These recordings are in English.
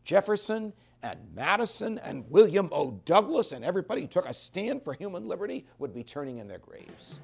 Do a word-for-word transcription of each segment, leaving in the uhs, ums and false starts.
Jefferson and Madison and William O. Douglas and everybody who took a stand for human liberty would be turning in their graves.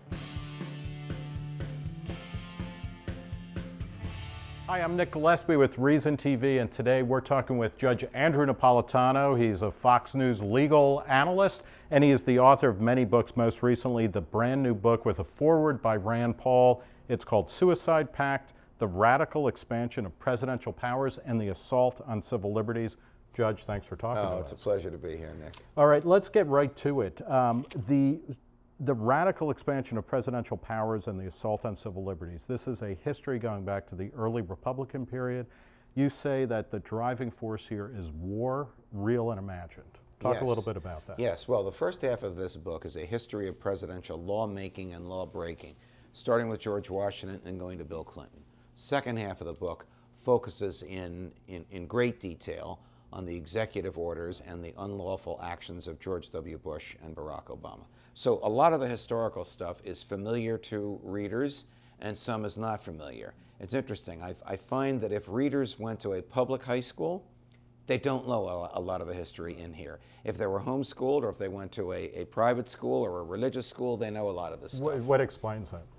Hi, I'm Nick Gillespie with Reason T V, and today we're talking with Judge Andrew Napolitano. He's a Fox News legal analyst, and he is the author of many books, most recently the brand new book with a foreword by Rand Paul. It's called Suicide Pact, The Radical Expansion of Presidential Powers and the Assault on Civil Liberties. Judge, thanks for talking to us. Oh, it's a pleasure to be here, Nick. All right, let's get right to it. Um, the The radical expansion of presidential powers and the assault on civil liberties. This is a history going back to the early Republican period. You say that the driving force here is war, real and imagined. Talk yes. a little bit about that. Yes, well, the first half of this book is a history of presidential lawmaking and law-breaking, starting with George Washington and going to Bill Clinton. Second half of the book focuses in, in, in great detail on the executive orders and the unlawful actions of George W. Bush and Barack Obama. So a lot of the historical stuff is familiar to readers and some is not familiar. It's interesting. I, I find that if readers went to a public high school, they don't know a, a lot of the history in here. If they were homeschooled or if they went to a, a private school or a religious school, they know a lot of this stuff. What, what explains that?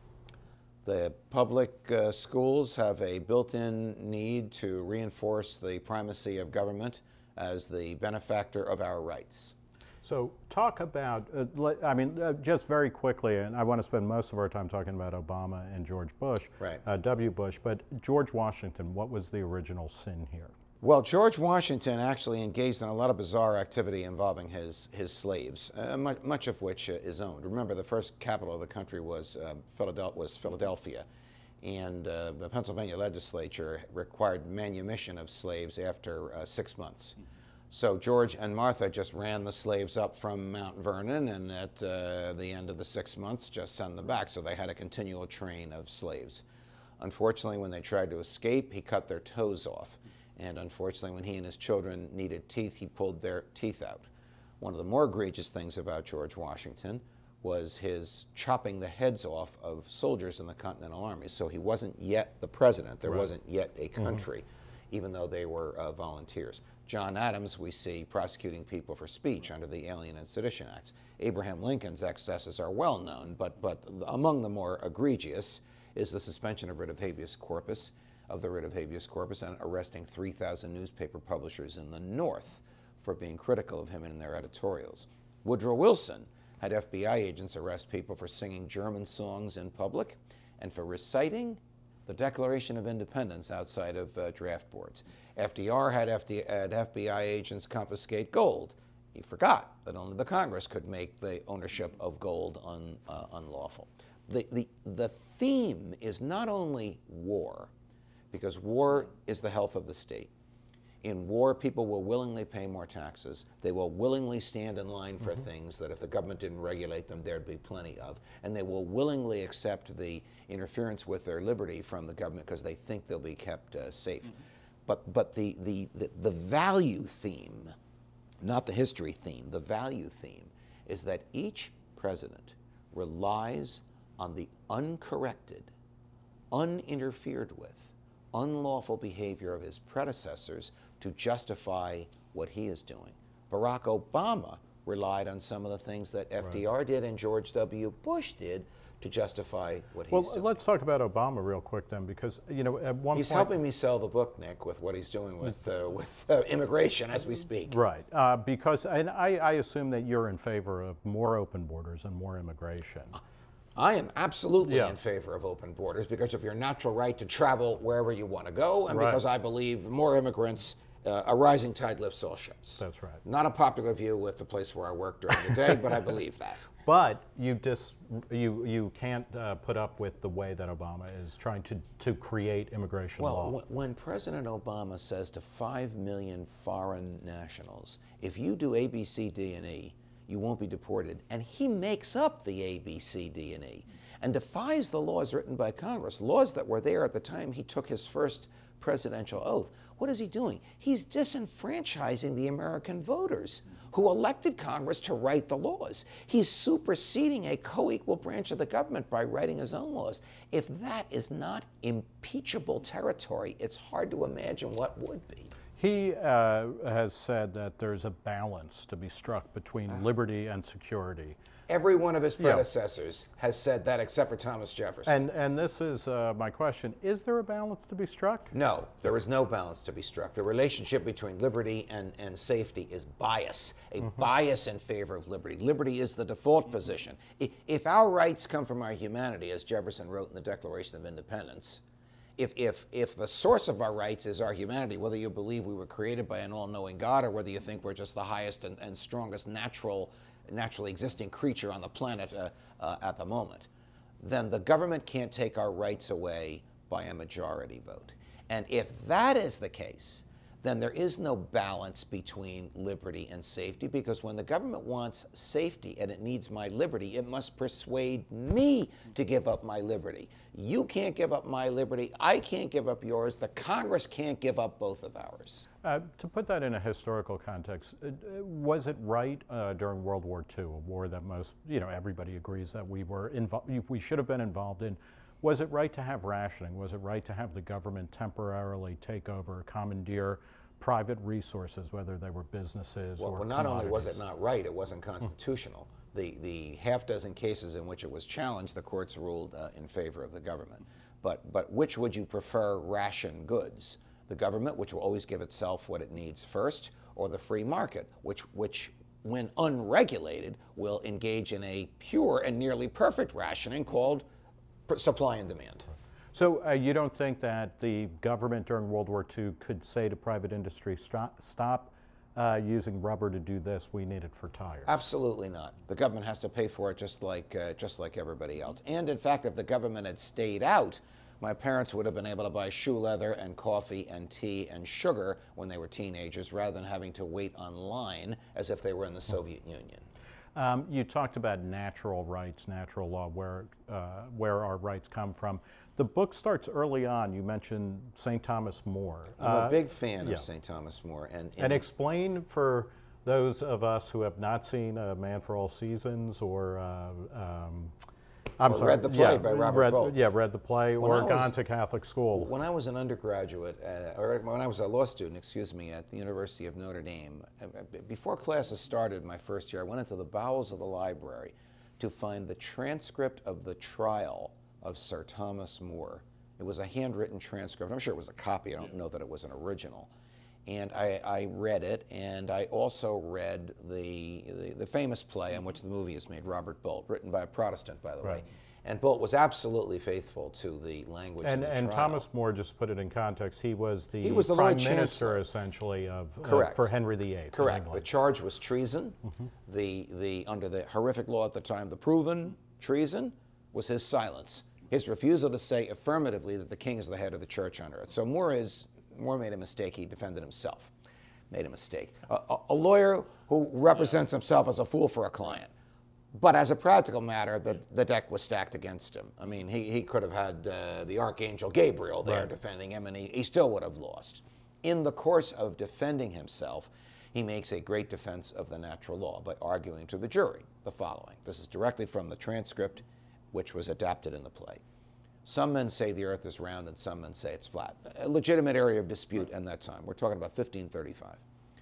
The public uh, schools have a built-in need to reinforce the primacy of government as the benefactor of our rights. So talk about, uh, let, I mean, uh, just very quickly, and I want to spend most of our time talking about Obama and George Bush, right. uh, W. Bush, but George Washington, what was the original sin here? Well, George Washington actually engaged in a lot of bizarre activity involving his, his slaves, uh, much, much of which uh, is owned. Remember, the first capital of the country was, uh, Philadelphia, was Philadelphia, and uh, the Pennsylvania legislature required manumission of slaves after uh, six months. So George and Martha just ran the slaves up from Mount Vernon, and at uh, the end of the six months just sent them back, so they had a continual train of slaves. Unfortunately, when they tried to escape, he cut their toes off. And unfortunately, when he and his children needed teeth, he pulled their teeth out. One of the more egregious things about George Washington was his chopping the heads off of soldiers in the Continental Army. So he wasn't yet the president. There right. wasn't yet a country, mm-hmm. even though they were uh, volunteers. John Adams, we see prosecuting people for speech under the Alien and Sedition Acts. Abraham Lincoln's excesses are well known, but, but among the more egregious is the suspension of writ of habeas corpus, of the writ of habeas corpus, and arresting three thousand newspaper publishers in the North for being critical of him in their editorials. Woodrow Wilson had F B I agents arrest people for singing German songs in public and for reciting the Declaration of Independence outside of uh, draft boards. F D R had, F D, had F B I agents confiscate gold. He forgot that only the Congress could make the ownership of gold un, uh, unlawful. The, the, the theme is not only war, because war is the health of the state. In war, people will willingly pay more taxes. They will willingly stand in line for mm-hmm. things that if the government didn't regulate them, there'd be plenty of. And they will willingly accept the interference with their liberty from the government because they think they'll be kept uh, safe. Mm-hmm. But, but the, the, the, the value theme, not the history theme, the value theme is that each president relies on the uncorrected, uninterfered with, unlawful behavior of his predecessors to justify what he is doing. Barack Obama relied on some of the things that F D R right. did and George W. Bush did to justify what he's well, doing. Well, let's talk about Obama real quick then, because you know at one he's point, helping me sell the book, Nick, with what he's doing with uh, with uh, immigration as we speak. Right, uh, because and I, I assume that you're in favor of more open borders and more immigration. I am absolutely yeah. in favor of open borders because of your natural right to travel wherever you want to go, and right. because I believe more immigrants, uh, a rising tide lifts all ships. That's right. Not a popular view with the place where I work during the day, but I believe that. But you dis, you you can't uh, put up with the way that Obama is trying to, to create immigration well, law. Well, when President Obama says to five million foreign nationals, if you do A, B, C, D, and E, you won't be deported. And he makes up the A, B, C, D, and E and defies the laws written by Congress, laws that were there at the time he took his first presidential oath. What is he doing? He's disenfranchising the American voters who elected Congress to write the laws. He's superseding a co-equal branch of the government by writing his own laws. If that is not impeachable territory, it's hard to imagine what would be. He uh, has said that there's a balance to be struck between liberty and security. Every one of his predecessors yeah. has said that except for Thomas Jefferson. And, and this is uh, my question. Is there a balance to be struck? No, there is no balance to be struck. The relationship between liberty and, and safety is bias, a mm-hmm. bias in favor of liberty. Liberty is the default mm-hmm. position. If our rights come from our humanity, as Jefferson wrote in the Declaration of Independence, If, if, if the source of our rights is our humanity, whether you believe we were created by an all-knowing God or whether you think we're just the highest and, and strongest natural, naturally existing creature on the planet uh, uh, at the moment, then the government can't take our rights away by a majority vote. And if that is the case, then there is no balance between liberty and safety, because when the government wants safety and it needs my liberty, it must persuade me to give up my liberty. You can't give up my liberty. I can't give up yours. The Congress can't give up both of ours. Uh, to put that in a historical context, uh, was it right uh, during World War Two, a war that most, you know, everybody agrees that we were involved, we should have been involved in? Was it right to have rationing? Was it right to have the government temporarily take over, commandeer private resources, whether they were businesses well, or well, not only was it not right, it wasn't constitutional. Mm. The, the half dozen cases in which it was challenged, the courts ruled uh, in favor of the government. But, but which would you prefer ration goods? The government, which will always give itself what it needs first, or the free market, which, which when unregulated, will engage in a pure and nearly perfect rationing called supply and demand. So uh, you don't think that the government during World War Two could say to private industry, stop, stop uh, using rubber to do this, we need it for tires? Absolutely not. The government has to pay for it just like, uh, just like everybody else. And in fact, if the government had stayed out, my parents would have been able to buy shoe leather and coffee and tea and sugar when they were teenagers, rather than having to wait online as if they were in the Soviet Union. Um, you talked about natural rights, natural law, where, uh, where our rights come from. The book starts early on. You mentioned Saint Thomas More. I'm uh, a big fan yeah. of Saint Thomas More. And, and, and explain for those of us who have not seen A Man for All Seasons or, uh, um, I'm or sorry, read the play yeah, by Robert read, Bolt. Yeah, read the play when or was, gone to Catholic school. When I was an undergraduate, uh, or when I was a law student, excuse me, at the University of Notre Dame, uh, before classes started my first year, I went into the bowels of the library to find the transcript of the trial of Sir Thomas More. It was a handwritten transcript. I'm sure it was a copy. I don't know that it was an original. And I, I read it, and I also read the, the, the famous play on which the movie is made, Robert Bolt, written by a Protestant, by the right. way. And Bolt was absolutely faithful to the language and, of the and trial. Thomas More, just put it in context, he was the, he was the prime Lord minister, Chancellor. essentially, of Correct. Uh, for Henry the Eighth. Correct. The charge was treason. Mm-hmm. the, the, under the horrific law at the time, the proven treason was his silence. His refusal to say affirmatively that the king is the head of the church on earth. So More is More made a mistake. He defended himself. Made a mistake. A, a, a lawyer who represents himself as a fool for a client. But as a practical matter, the, the deck was stacked against him. I mean, he, he could have had uh, the Archangel Gabriel there right. defending him, and he, he still would have lost. In the course of defending himself, he makes a great defense of the natural law by arguing to the jury the following. This is directly from the transcript, which was adapted in the play. Some men say the earth is round and some men say it's flat. A legitimate area of dispute in that time. We're talking about fifteen thirty-five.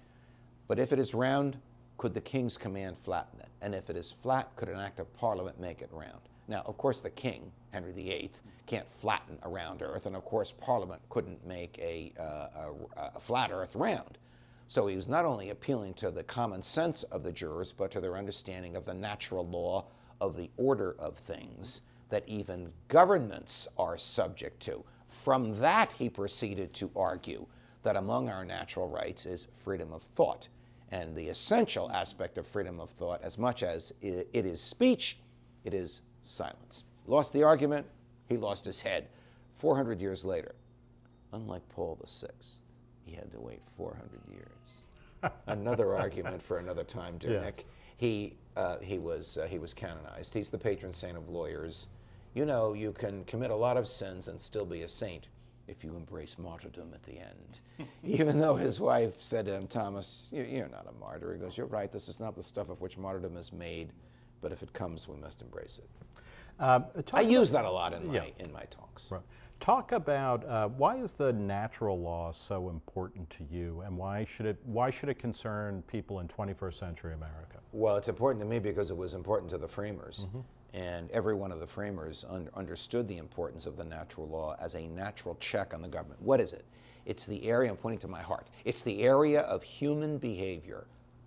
But if it is round, could the king's command flatten it? And if it is flat, could an act of parliament make it round? Now, of course, the king, Henry the Eighth, can't flatten a round earth, and of course, parliament couldn't make a, uh, a, a flat earth round. So he was not only appealing to the common sense of the jurors, but to their understanding of the natural law of the order of things that even governments are subject to. From that, he proceeded to argue that among our natural rights is freedom of thought. And the essential aspect of freedom of thought, as much as it is speech, it is silence. Lost the argument, he lost his head. four hundred years later, unlike Paul the Sixth, he had to wait four hundred years. Another argument for another time, dear yeah. Nick. He, uh, he, was, uh, he was canonized. He's the patron saint of lawyers. You know, you can commit a lot of sins and still be a saint if you embrace martyrdom at the end. Even though his wife said to him, Thomas, you're not a martyr. He goes, you're right, this is not the stuff of which martyrdom is made, but if it comes, we must embrace it. Uh, I use that a lot in my, yeah. in my talks. Right. Talk about uh, why is the natural law so important to you, and why should it why should it concern people in twenty-first century America? Well, it's important to me because it was important to the framers. Mm-hmm. And every one of the framers un- understood the importance of the natural law as a natural check on the government. What is it? It's the area, I'm pointing to my heart, it's the area of human behavior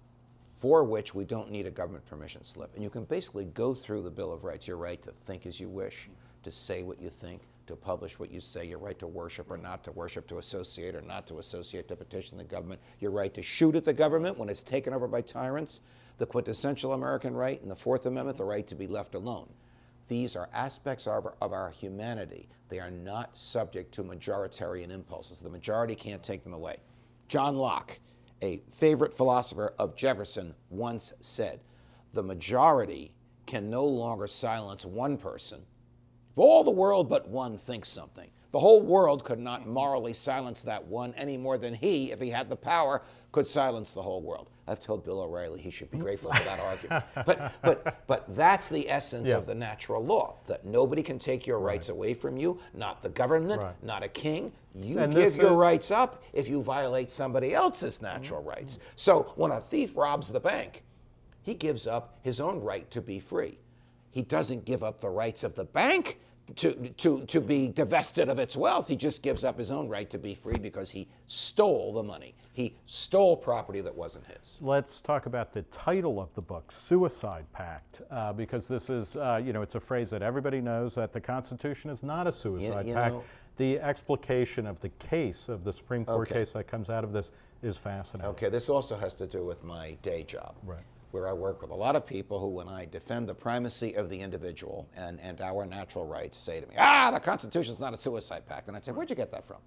for which we don't need a government permission slip. And you can basically go through the Bill of Rights, your right to think as you wish, to say what you think, to publish what you say, your right to worship or not to worship, to associate or not to associate, to petition the government, your right to shoot at the government when it's taken over by tyrants, the quintessential American right in the Fourth Amendment, the right to be left alone. These are aspects of our, of our humanity. They are not subject to majoritarian impulses. The majority can't take them away. John Locke, a favorite philosopher of Jefferson, once said, the majority can no longer silence one person. If all the world but one thinks something, the whole world could not morally silence that one any more than he, if he had the power, could silence the whole world. I've told Bill O'Reilly he should be grateful for that argument. But, but, but that's the essence yeah. of the natural law, that nobody can take your rights right. away from you, not the government, right. not a king. You and give your is... rights up if you violate somebody else's natural mm-hmm. rights. So when a thief robs the bank, he gives up his own right to be free. He doesn't give up the rights of the bank to, to, to be divested of its wealth. He just gives up his own right to be free because he stole the money. He stole property that wasn't his. Let's talk about the title of the book, Suicide Pact, uh, because this is, uh, you know, it's a phrase that everybody knows, that the Constitution is not a suicide you, you pact. Know, the explication of the case, of the Supreme Court okay. case that comes out of this is fascinating. Okay, this also has to do with my day job. Right. Where I work with a lot of people who, when I defend the primacy of the individual and, and our natural rights, say to me, ah, the Constitution's not a suicide pact. And I'd say, where'd you get that from?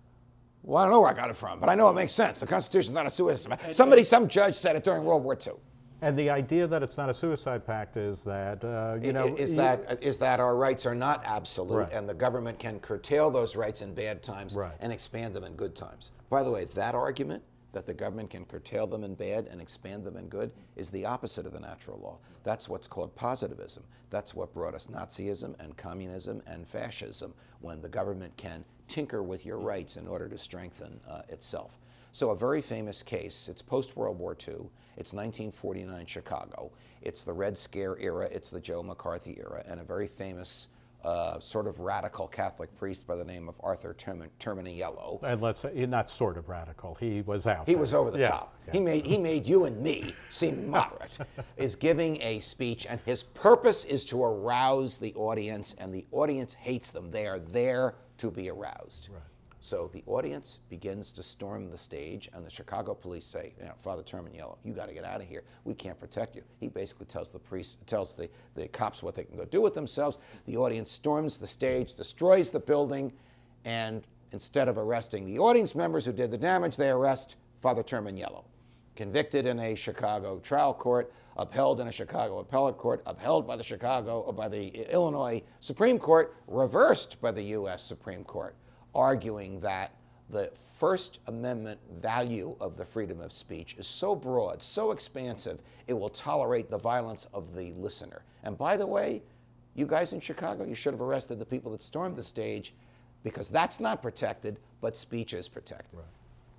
Well, I don't know where I got it from, but I know it makes sense. The Constitution's not a suicide pact. Somebody, some judge said it during World War Two. And the idea that it's not a suicide pact is that, uh, you know... Is, that, is that our rights are not absolute, right. and the government can curtail those rights in bad times right. and expand them in good times. By the way, that argument, that the government can curtail them in bad and expand them in good, is the opposite of the natural law. That's what's called positivism. That's what brought us Nazism and communism and fascism, when the government can tinker with your rights in order to strengthen uh, itself. So a very famous case, it's post-World War Two, it's nineteen forty-nine Chicago, it's the Red Scare era, it's the Joe McCarthy era, and a very famous Uh, sort of radical Catholic priest by the name of Arthur Termin- Terminiello. And let's say, not sort of radical, he was out He there. was over the yeah, top. Yeah. He made he made you and me seem moderate, is giving a speech, and his purpose is to arouse the audience, and the audience hates them. They are there to be aroused. Right. So the audience begins to storm the stage, and the Chicago police say, you know, Father Terminiello, you got to get out of here. We can't protect you. He basically tells the priest, tells the, the cops what they can go do with themselves. The audience storms the stage, destroys the building, and instead of arresting the audience members who did the damage, they arrest Father Terminiello. Convicted in a Chicago trial court, upheld in a Chicago appellate court, upheld by the Chicago or by the Illinois Supreme Court, reversed by the U S Supreme Court, arguing that the First Amendment value of the freedom of speech is so broad, so expansive, it will tolerate the violence of the listener. And by the way, you guys in Chicago, you should have arrested the people that stormed the stage, because that's not protected, but speech is protected. Right.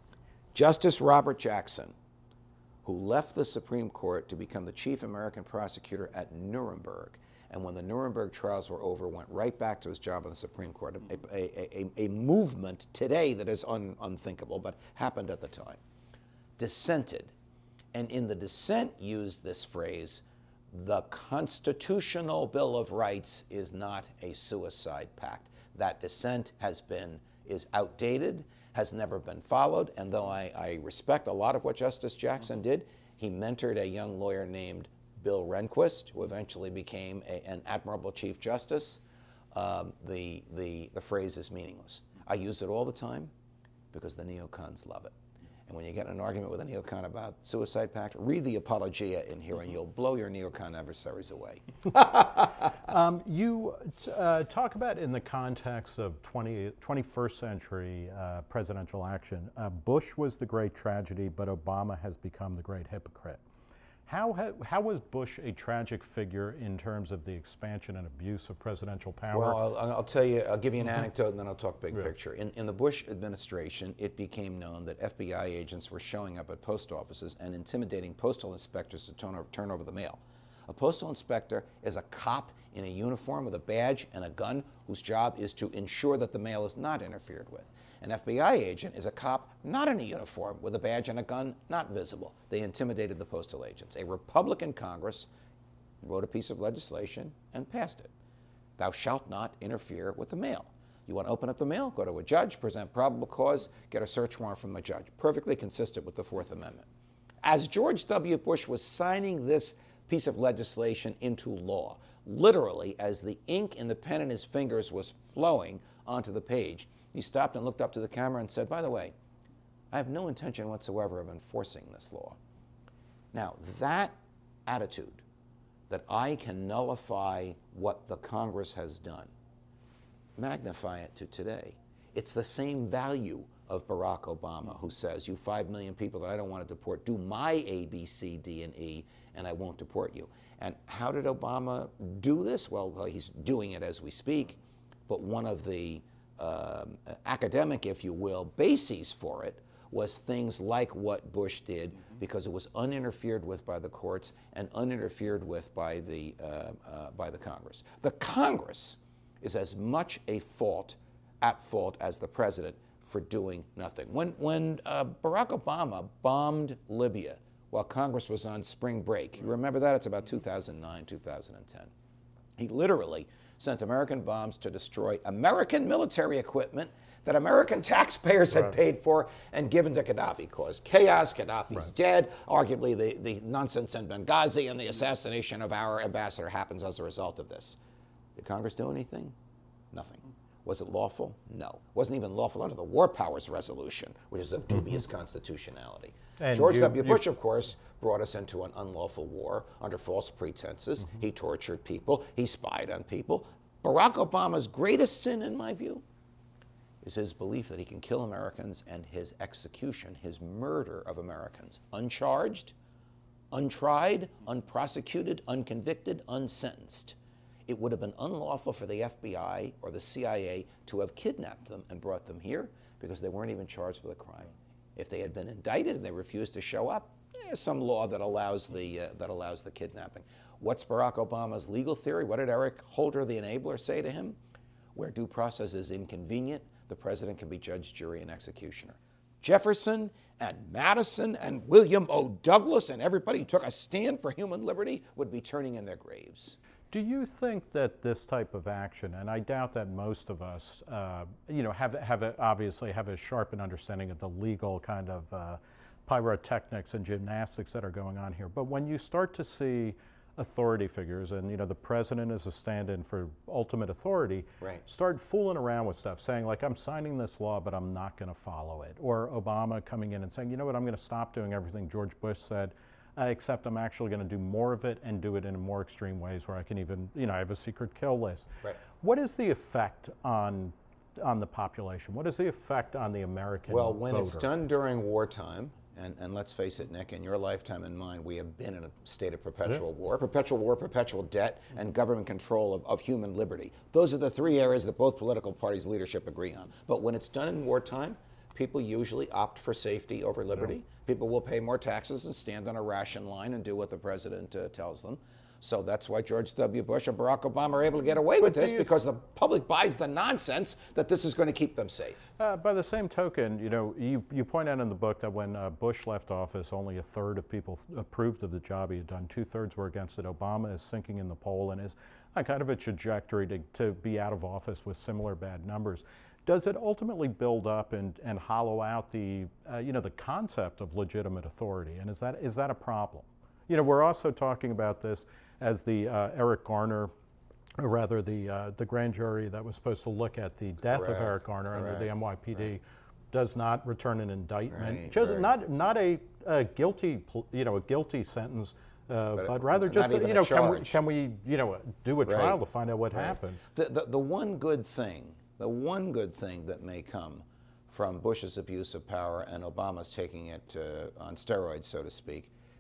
Justice Robert Jackson, who left the Supreme Court to become the chief American prosecutor at Nuremberg, and when the Nuremberg trials were over, went right back to his job in the Supreme Court, a, a, a, a movement today that is un, unthinkable, but happened at the time, dissented, and in the dissent used this phrase, the Constitutional Bill of Rights is not a suicide pact. That dissent has been, is outdated, has never been followed, and though I, I respect a lot of what Justice Jackson did, he mentored a young lawyer named Bill Rehnquist, who eventually became a, an admirable Chief Justice. Um, the, the, the phrase is meaningless. I use it all the time because the neocons love it. And when you get in an argument with a neocon about suicide pact, read the Apologia in here and you'll blow your neocon adversaries away. um, you uh, talk about, in the context of twenty, twenty-first century uh, presidential action, uh, Bush was the great tragedy, but Obama has become the great hypocrite. How, ha- how was Bush a tragic figure in terms of the expansion and abuse of presidential power? Well, I'll, I'll tell you, I'll give you an mm-hmm. anecdote and then I'll talk big yeah. picture. In, in the Bush administration, it became known that F B I agents were showing up at post offices and intimidating postal inspectors to turn over, turn over the mail. A postal inspector is a cop in a uniform with a badge and a gun whose job is to ensure that the mail is not interfered with. An F B I agent is a cop not in a uniform with a badge and a gun, not visible. They intimidated the postal agents. A Republican Congress wrote a piece of legislation and passed it. Thou shalt not interfere with the mail. You want to open up the mail? Go to a judge, present probable cause, get a search warrant from a judge. Perfectly consistent with the Fourth Amendment. As George W. Bush was signing this piece of legislation into law, literally as the ink in the pen in his fingers was flowing onto the page, he stopped and looked up to the camera and said, by the way, I have no intention whatsoever of enforcing this law. Now, that attitude that I can nullify what the Congress has done, magnify it to today. It's the same value of Barack Obama, who says, you five million people that I don't want to deport, do my A, B, C, D, and E, and I won't deport you. And how did Obama do this? Well, well he's doing it as we speak, but one of the um, academic, if you will, bases for it was things like what Bush did, mm-hmm. because it was uninterfered with by the courts and uninterfered with by the, uh, uh, by the Congress. The Congress is as much a fault, at fault, as the president for doing nothing. When, when uh, Barack Obama bombed Libya while Congress was on spring break, you remember that? It's about two thousand nine, two thousand ten. He literally sent American bombs to destroy American military equipment that American taxpayers had right. paid for and given to Gaddafi. Caused chaos, Gaddafi's right. dead. Arguably the, the nonsense in Benghazi and the assassination of our ambassador happens as a result of this. Did Congress do anything? Nothing. Was it lawful? No. It wasn't even lawful under the War Powers Resolution, which is of dubious mm-hmm. constitutionality. And George you, W. Bush, you, of course, brought us into an unlawful war under false pretenses. Mm-hmm. He tortured people. He spied on people. Barack Obama's greatest sin, in my view, is his belief that he can kill Americans, and his execution, his murder of Americans, uncharged, untried, unprosecuted, unconvicted, unsentenced. It would have been unlawful for the F B I or the C I A to have kidnapped them and brought them here because they weren't even charged with a crime. If they had been indicted and they refused to show up, there's some law that allows the, uh, that allows the kidnapping. What's Barack Obama's legal theory? What did Eric Holder, the enabler, say to him? Where due process is inconvenient, the president can be judge, jury, and executioner. Jefferson and Madison and William O. Douglas and everybody who took a stand for human liberty would be turning in their graves. Do you think that this type of action, and I doubt that most of us, uh, you know, have have a, obviously have a sharpened understanding of the legal kind of uh, pyrotechnics and gymnastics that are going on here, but when you start to see authority figures, and you know the president is a stand-in for ultimate authority, right. start fooling around with stuff, saying like, I'm signing this law, but I'm not going to follow it, or Obama coming in and saying, you know what, I'm going to stop doing everything George Bush said. Uh, except I'm actually going to do more of it and do it in more extreme ways where I can even, you know, I have a secret kill list. Right. What is the effect on on the population? What is the effect on the American Well, when voter? It's done during wartime, and, and let's face it, Nick, in your lifetime and mine, we have been in a state of perpetual yeah. war, perpetual war, perpetual debt, and government control of, of human liberty. Those are the three areas that both political parties' leadership agree on. But when it's done in wartime, people usually opt for safety over liberty. Yeah. People will pay more taxes and stand on a ration line and do what the president uh, tells them. So that's why George W. Bush and Barack Obama are able to get away with this, because the public buys the nonsense that this is going to keep them safe. Uh, by the same token, you know, you, you point out in the book that when uh, Bush left office, only a third of people approved of the job he had done. Two-thirds were against it. Obama is sinking in the poll and is on kind of a trajectory to, to be out of office with similar bad numbers. Does it ultimately build up and, and hollow out the, uh, you know, the concept of legitimate authority? And is that is that a problem? You know, we're also talking about this as the uh, Eric Garner, or rather the uh, the grand jury that was supposed to look at the death Correct. of Eric Garner Correct. under the N Y P D, right. does not return an indictment. Right. Just right. not not a, a guilty, you know, a guilty sentence. Uh, but, but rather not just, you know, can we, charge. can we, you know, do a trial right. to find out what right. happened? The, the, the one good thing, the one good thing that may come from Bush's abuse of power and Obama's taking it uh, on steroids, so to speak,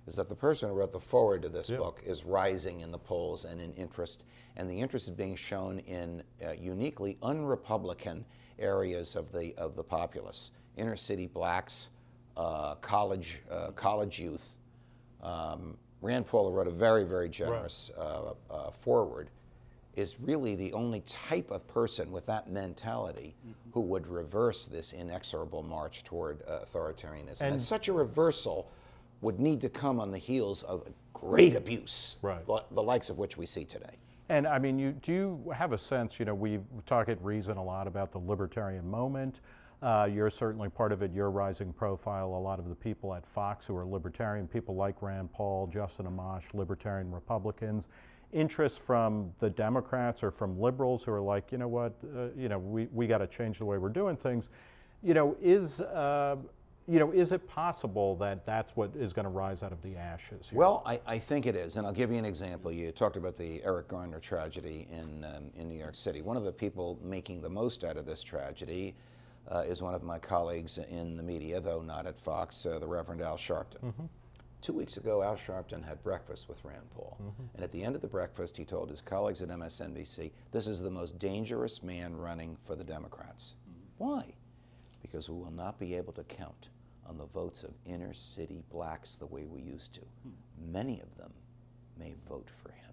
is that the person who wrote the foreword to this Yeah. book is rising in the polls and in interest, and the interest is being shown in uh, uniquely un-Republican areas of the of the populace, inner city blacks, uh, college uh, college youth. Um, Rand Paul, who wrote a very very generous uh, uh, foreword, is really the only type of person with that mentality mm-hmm. who would reverse this inexorable march toward uh, authoritarianism. And, and such a reversal would need to come on the heels of great abuse, right. the, the likes of which we see today. And I mean, you do you have a sense, you know, we talk at Reason a lot about the libertarian moment. Uh, you're certainly part of it. Your rising profile. A lot of the people at Fox who are libertarian, people like Rand Paul, Justin Amash, libertarian Republicans. Interest from the Democrats or from liberals who are like, you know what, uh, you know, we, we got to change the way we're doing things. You know, is uh, you know, is it possible that that's what is going to rise out of the ashes here? Well, I, I think it is, and I'll give you an example. You talked about the Eric Garner tragedy in um, in New York City. One of the people making the most out of this tragedy uh, is one of my colleagues in the media, though not at Fox, uh, the Reverend Al Sharpton. Mm-hmm. Two weeks ago, Al Sharpton had breakfast with Rand Paul. Mm-hmm. And at the end of the breakfast, he told his colleagues at M S N B C, this is the most dangerous man running for the Democrats. Mm-hmm. Why? Because we will not be able to count on the votes of inner city blacks the way we used to. Mm-hmm. Many of them may vote for him.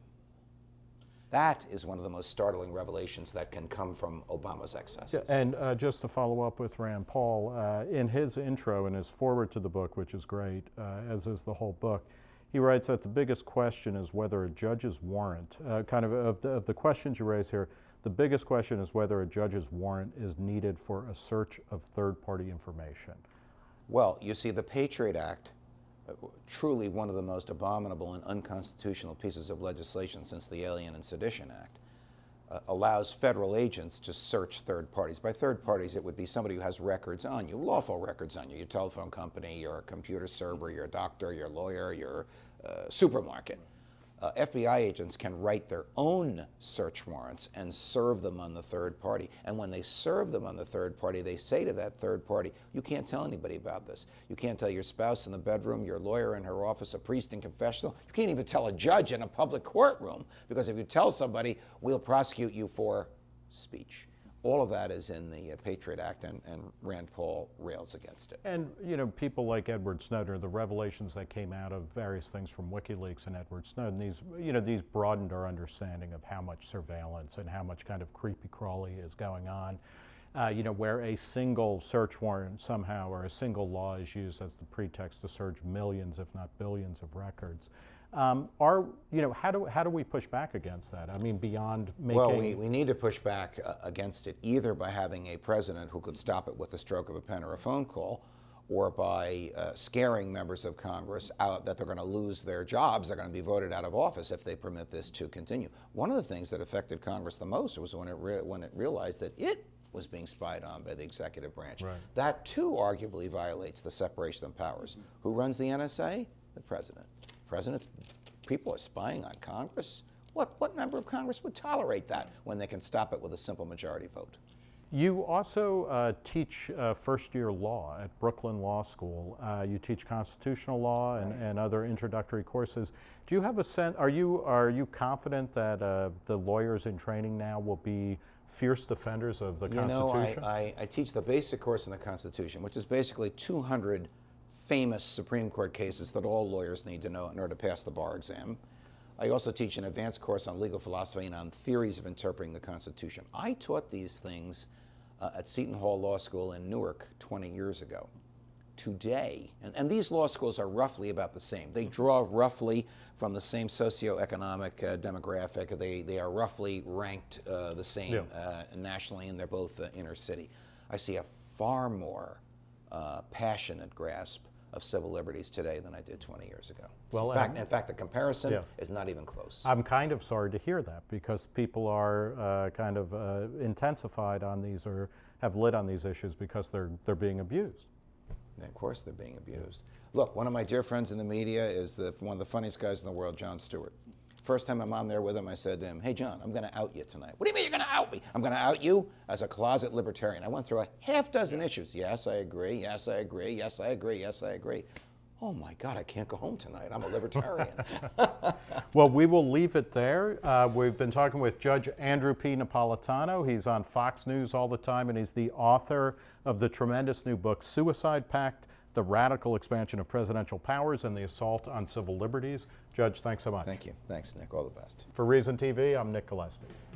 That is one of the most startling revelations that can come from Obama's excesses. Yeah, and uh, just to follow up with Rand Paul, uh, in his intro, in his foreword to the book, which is great, uh, as is the whole book, he writes that the biggest question is whether a judge's warrant, uh, kind of of the, of the questions you raise here, the biggest question is whether a judge's warrant is needed for a search of third-party information. Well, you see, the Patriot Act, truly one of the most abominable and unconstitutional pieces of legislation since the Alien and Sedition Act, uh, allows federal agents to search third parties. By third parties, it would be somebody who has records on you, lawful records on you, your telephone company, your computer server, your doctor, your lawyer, your uh, supermarket. Uh, F B I agents can write their own search warrants and serve them on the third party. And when they serve them on the third party, they say to that third party, you can't tell anybody about this. You can't tell your spouse in the bedroom, your lawyer in her office, a priest in confessional. You can't even tell a judge in a public courtroom, because if you tell somebody, we'll prosecute you for speech. All of that is in the uh, Patriot Act, and, and Rand Paul rails against it. And, you know, people like Edward Snowden, the revelations that came out of various things from WikiLeaks and Edward Snowden, these, you know, these broadened our understanding of how much surveillance and how much kind of creepy crawly is going on. Uh, you know, where a single search warrant somehow or a single law is used as the pretext to search millions, if not billions, of records. Um, are, you know, how do, how do we push back against that? I mean, beyond making... Well, we, we need to push back uh, against it either by having a president who could stop it with the stroke of a pen or a phone call, or by uh, scaring members of Congress out that they're going to lose their jobs, they're going to be voted out of office if they permit this to continue. One of the things that affected Congress the most was when it, re- when it realized that it was being spied on by the executive branch. Right. That too arguably violates the separation of powers. Mm-hmm. Who runs the N S A? The president. President, people are spying on Congress? What, what member of Congress would tolerate that when they can stop it with a simple majority vote? You also uh, teach uh, first-year law at Brooklyn Law School. Uh, you teach constitutional law and, right. and other introductory courses. Do you have a sense, are you, are you confident that uh, the lawyers in training now will be fierce defenders of the you Constitution? know, I, I, I teach the basic course in the Constitution, which is basically two hundred famous Supreme Court cases that all lawyers need to know in order to pass the bar exam. I also teach an advanced course on legal philosophy and on theories of interpreting the Constitution. I taught these things uh, at Seton Hall Law School in Newark twenty years ago. Today, and, and these law schools are roughly about the same. They draw roughly from the same socioeconomic uh, demographic. They, they are roughly ranked uh, the same yeah. uh, nationally, and they're both uh, inner city. I see a far more uh, passionate grasp of civil liberties today than I did twenty years ago. Well, in fact, in fact, the comparison yeah. is not even close. I'm kind of sorry to hear that, because people are uh, kind of uh, intensified on these, or have lit on these issues because they're they're being abused. And of course, they're being abused. Look, one of my dear friends in the media is the, one of the funniest guys in the world, Jon Stewart. First time I'm on there with him, I said to him, "Hey, John, I'm going to out you tonight." "What do you mean you're going to out me?" "I'm going to out you as a closet libertarian." I went through a half dozen issues. Yes, I agree. Yes, I agree. Yes, I agree. Yes, I agree. oh my God, I can't go home tonight. I'm a libertarian. Well, we will leave it there. Uh, we've been talking with Judge Andrew P. Napolitano. He's on Fox News all the time, and he's the author of the tremendous new book, Suicide Pact, The Radical Expansion of Presidential Powers and the Assault on Civil Liberties. Judge, thanks so much. Thank you. Thanks, Nick. All the best. For Reason T V, I'm Nick Gillespie.